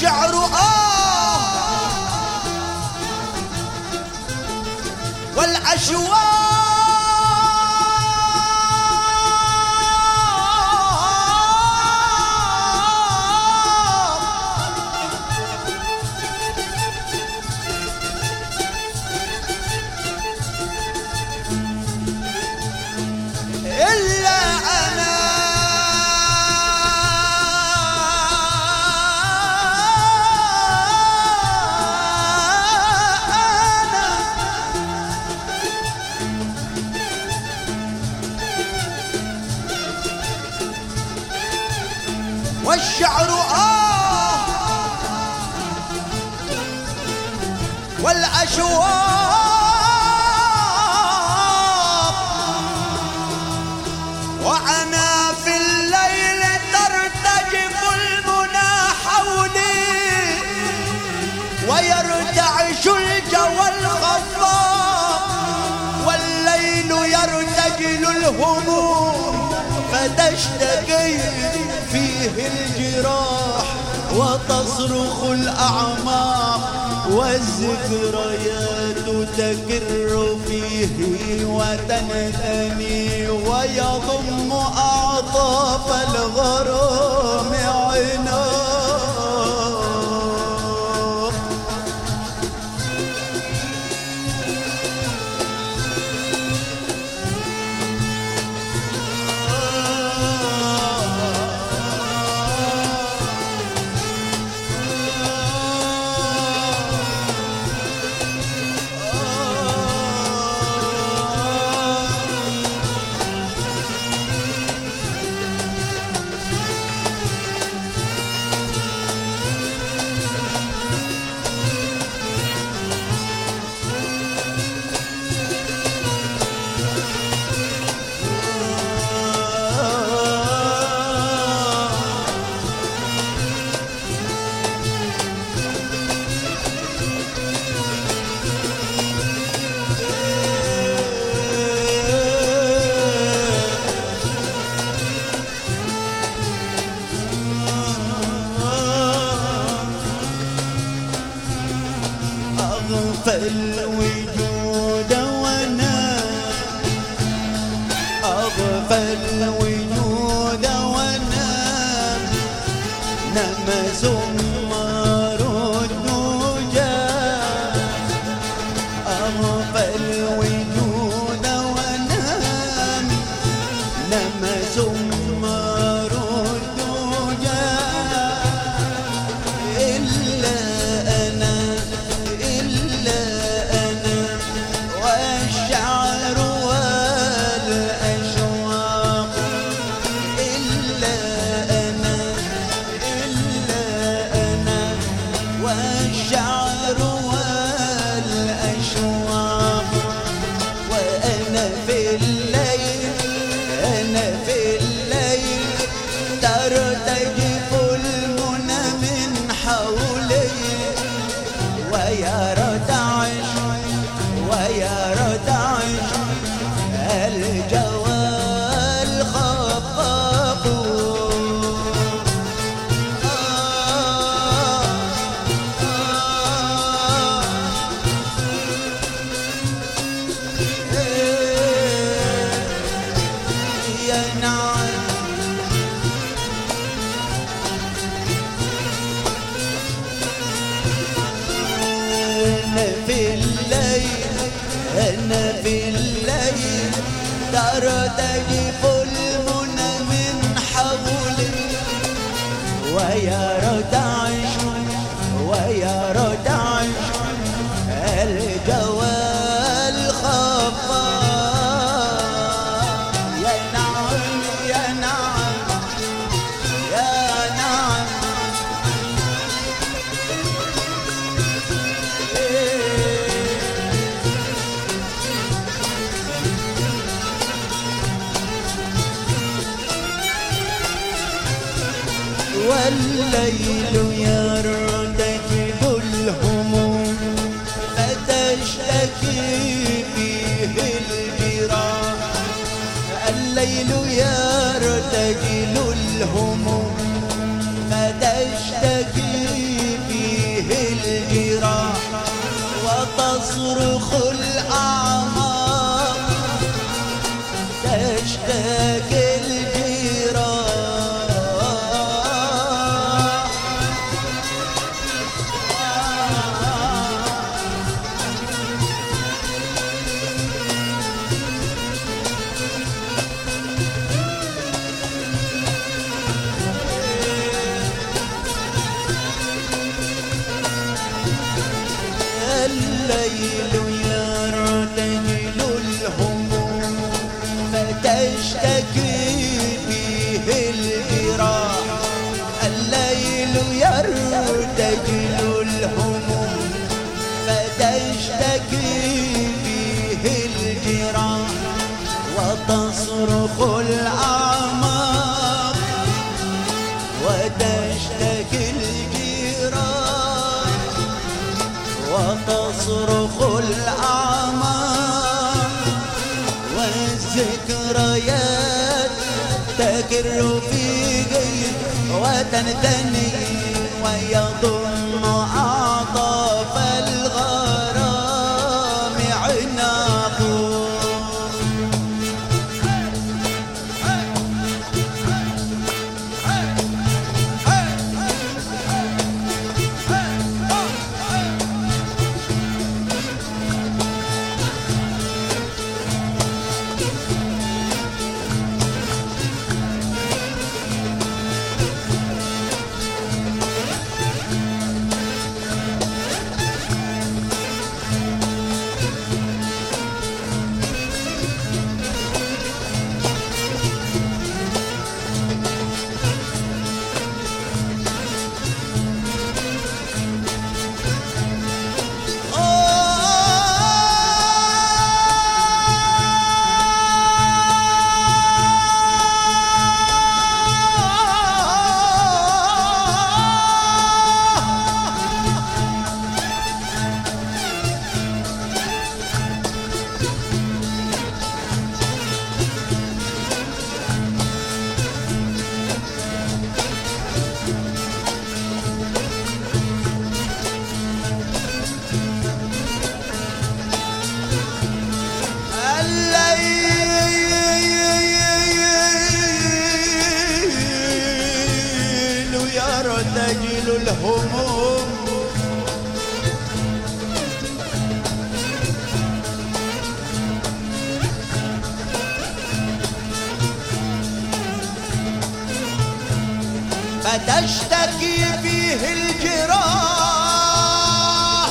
والشعر والأشواق إلا أنا والشعر والأشواق وأنا في الليل ترتجف المنى حولي ويرتعش الجوى الخفاق والليل يرتجل الهموم فتشتكي فيه الجراح وتصرخ الأعماق والذكريات تكر فيه وتنثني ويضم أعطاف الغرام عناق أغفى الوجود ونام أغفى الوجود ونام نام زمار الدجى أغفى الوجود ونام نام زمار الدجى إلا أنا والشعر والأشواق إلا أنا والشعر والأشواق وأنا في الليل أنا في الليل ترتجف المنى من حولي ويرتعش الجوى الخفاق يا نعم أنا في الليل أنا في الليل ترتجف المنى من حولي ويرتعش الجوى الخفاق يا نعم يا نعم يا نعم والليل يرتجف الهموم فتشتكي فيه الجراح الليل يرتجل الهموم فتشتكي الأعماق تشتاق الجراح. الليل يرتجل الهموم فتشتكي فيه الجراح. الليل يرتجل الهموم فتشتكي فيه الجراح. وتصرخ الأعماق وتشتكي الجراح. وتصرخ الأعماق والذكريات تكر في قيد وتنثني ويضم أعطاف الغرام عناقه. يرتجل الهموم فتشتكي فيه الجراح.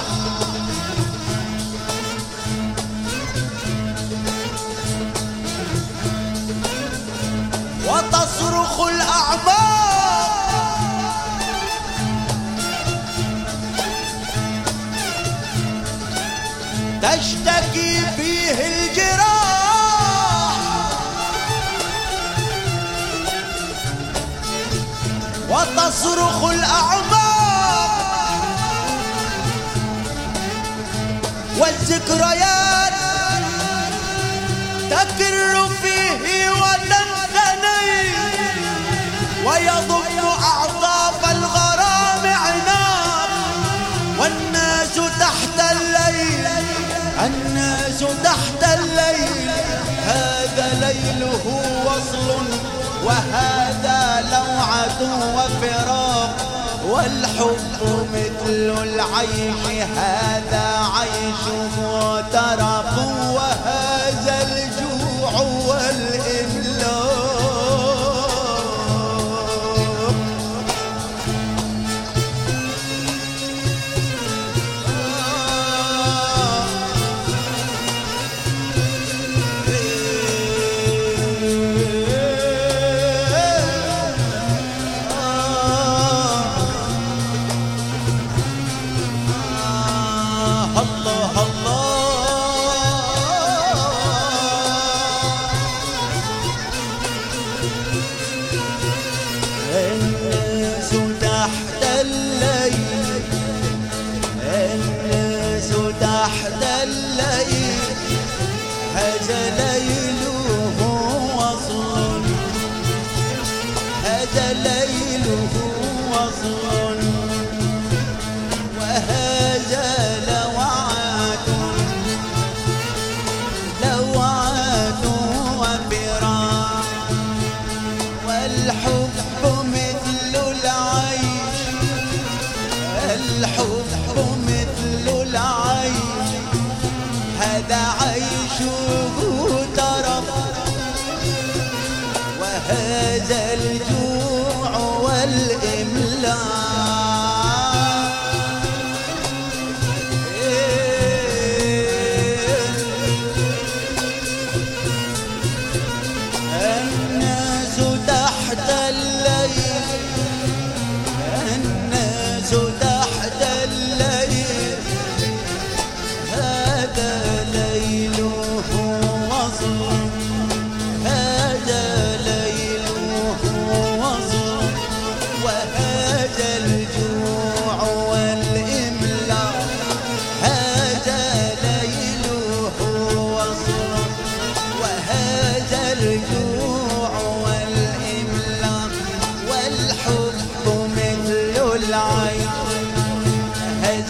وتصرخ الأعماق تشتكي فيه الجراح. وتصرخ الأعماق والذكريات تكر فيه وتنثني ويضم أعطاف الغرام عناق. والناس تحت الليل الناس تحت الليل هذا ليله وصل وهذا لوعة وفراق. والحب مثل العيش هذا عيش وترف وهذا الجوع والإملاق. الله الناس تحت الليل الناس تحت الليل هذا ليله وصل هذا ليله وصل وهذا لوعة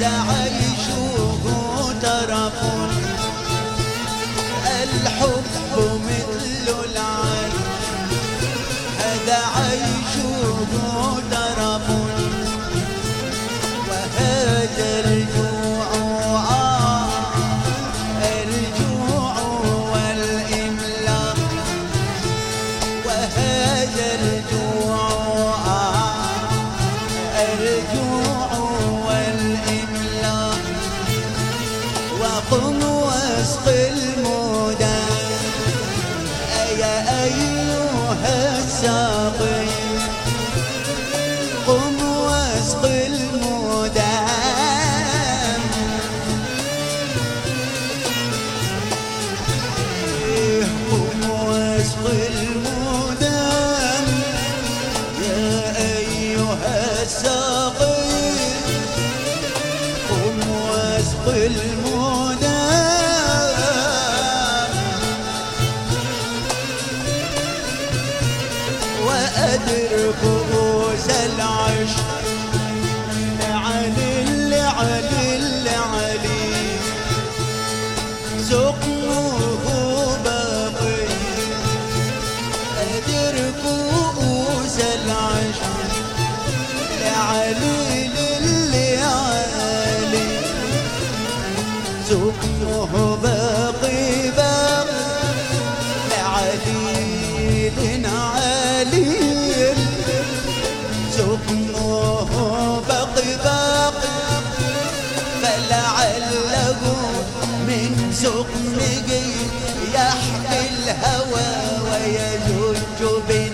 هذا عيشه ترف الحب مثل العين هذا عيشه ترف وهذا الجوع الجوع والإملاق وهذا الجوع الجوع والإملاق وقم واسق المدى يا أيها الساقي قم واسق المدى قم واسق المدى يا أيها الساقي قم واسق المدى وأدر كؤوس العشق لعلي لعلي لعلي سقمه باقي أدر كؤوس العشق لعلي للعلي سقمه باقي باقي لعلي لنعلي سقمه باقي باقي فلعله من سقمه يحكي الهوى ويزج